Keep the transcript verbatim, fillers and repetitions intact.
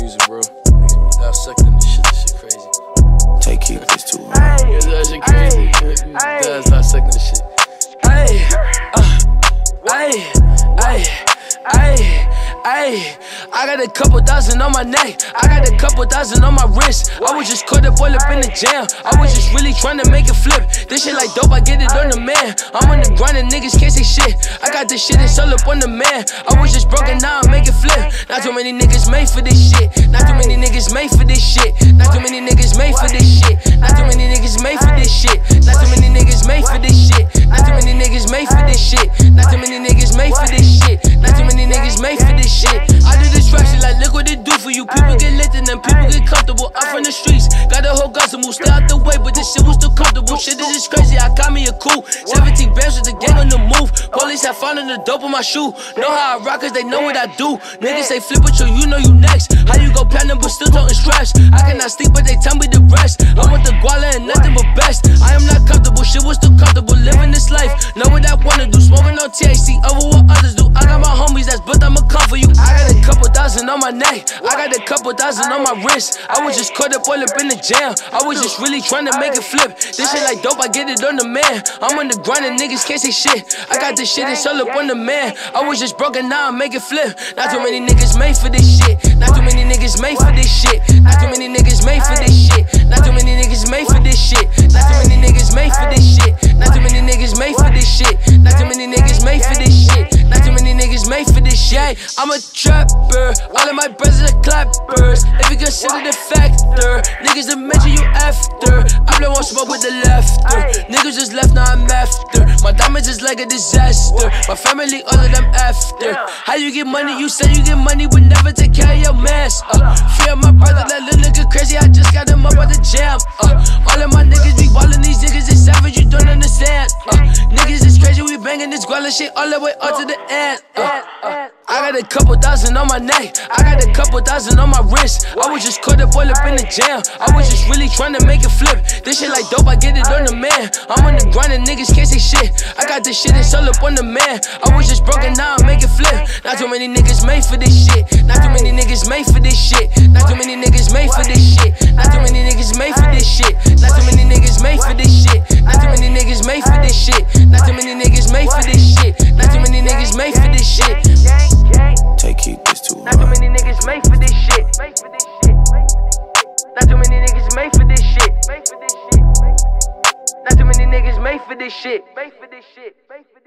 music, bro. Niggas dissecting this shit. This shit crazy. Take keep this too hard. Yeah, that shit crazy. Niggas dissecting this shit. Ayy, uh, ayy, ayy, ayy. Ayy, I got a couple thousand on my neck, I got a couple thousand on my wrist. I was just caught up all up in the jam, I was just really trying to make it flip. This shit like dope, I get it on the man. I'm on the grind and niggas can't say shit. I got this shit, it's all up on the man. I was just broken, now I make it flip. Not too many niggas made for this shit. Not too many niggas made for this shit. Not too many niggas made for this shit. Not too many niggas made for this shit. Not too many niggas made for this shit. Not too many niggas made for this shit. Not too many niggas made for this shit. Not too many niggas made for this shit. I do this rap shit like look what it do for you. People get lit and then people get comfortable. I'm from the streets, got a whole guns to move. Stay out the way, but this shit was still comfortable. Shit, this is crazy, I got me a coup. seventeen bands with the gang on the move. Police have found the dope on my shoe. Know how I rock cause they know what I do. Niggas say flip with you, you know you next. How you go platinum but still talking straps? I cannot sleep but they tell me the rest. I want the guala and nothing but best. I am not comfortable, shit was still comfortable. Living this life, know what I wanna do. Smoking on T H C over what others do. I got my homies that's built, I'ma come for you. I got a couple thousand on my neck, I got a couple thousand on my wrist. I was just caught up all up in the jam, I was just really trying to make it flip. This shit like dope, I get it on the man. I'm on the grind and niggas can't say shit. I got this shit, it's all up on the man. I was just broken, now I make it flip. Not too many niggas made for this shit. Not too many niggas made for this shit. Not too many niggas made for this shit. Not too many niggas made for this shit. Not too many niggas made for this shit. Not too many niggas made for this shit. Not too many niggas made for this shit. Not too many niggas made for this shit. I'm a trapper, all of my brothers are clappers. If you consider the factor, niggas that mention you after. I blow on smoke with the laughter. Niggas just left, now I'm after. My diamonds is like a disaster. My family, all of them after. How you get money? You say you get money, but never take care of your mans. Uh, fear my brother, that little nigga crazy. I just got him up at the jam. Uh, all of my niggas be ballin', these niggas is savage, you don't understand. Uh, niggas is crazy, we bangin' this guala shit all the way up to the end. Uh, uh, I got a couple thousand on my neck, I got a couple thousand on my wrist. I was just caught up all up in the jam, I was just really trying to make it flip. This shit like dope, I get it on the man. I'm on the grind and niggas can't say shit. I got this shit, it's all up on the man. I was just broken, now I make it flip. Not too many niggas made for this shit. Not too many niggas made for this shit. Not too many niggas made for this shit. Not too many niggas made for this shit. Not too many niggas made for this shit. Not too many niggas made for this shit. Not too many niggas made for this shit. Not too many niggas made for this shit. Take keep this too Not too hard. many niggas made for this shit. Not too many niggas made for this shit. Not too many niggas made for this shit.